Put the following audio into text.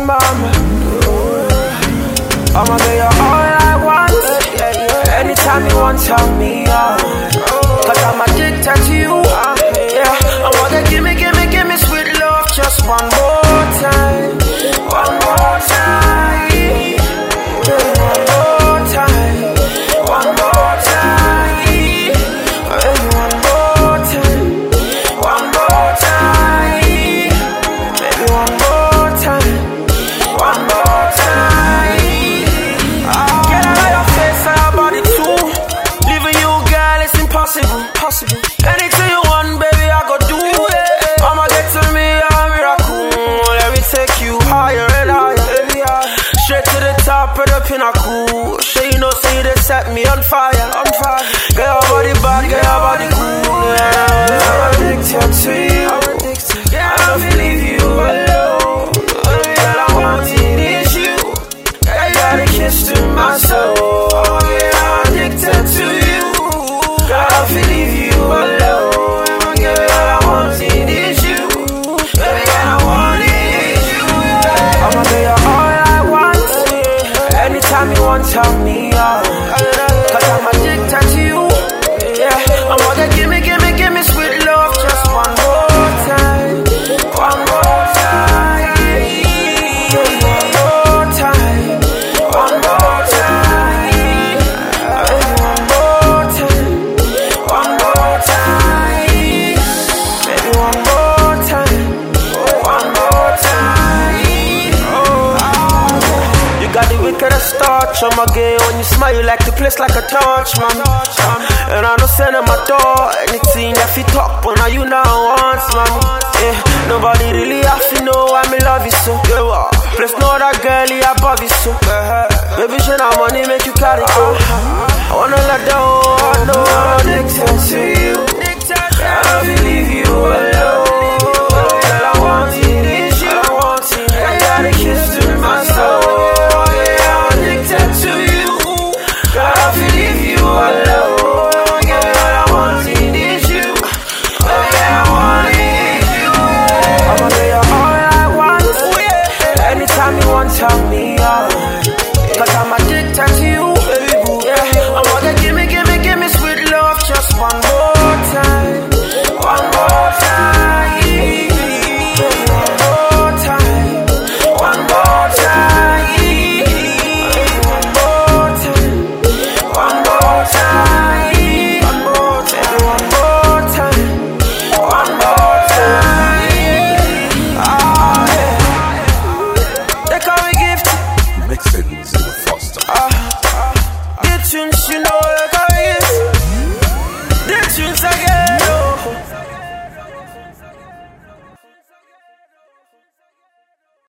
mama. I'ma give you all I want. Anytime you want, tell me. Cause I'm addicted to you. Yeah, I wanna give me sweet love just one more time. One more time. One more time. One more time. One more time. One more time. Maybe one more time. One more time. Get out of your face, I have body too. Leaving you, girl, it's impossible. Anything you want, baby, I go do it. I'ma get to me, I'm a miracle. Let me take you higher and higher. Straight to the top of the pinnacle. Sure you know, say they set me on fire. Get your body bad, get your body cool. Yeah. I'm addicted to you. Yeah, I don't leave you alone. All I want is you. I got a kiss to my soul. Yeah, I'm addicted to you. I don't leave you alone. Girl, all I want is you. Baby, all I want is you. I'ma give you all I want. Anytime you want, tell me. Cause I'm addicted to you. Yeah, I'm gonna give me sweet love just one more time. One more time. One more time. One more time. One more time. One more time. Maybe one more time. One more time. You got the wickedest touch on my game. When you smile, you like the place like a torch, man. And I know send them my door. Anything that fit up, but now you now want, man. Yeah, nobody really have to know why me love you so. Yeah, plus no other girl here above you so. Baby, show now money make you carry go.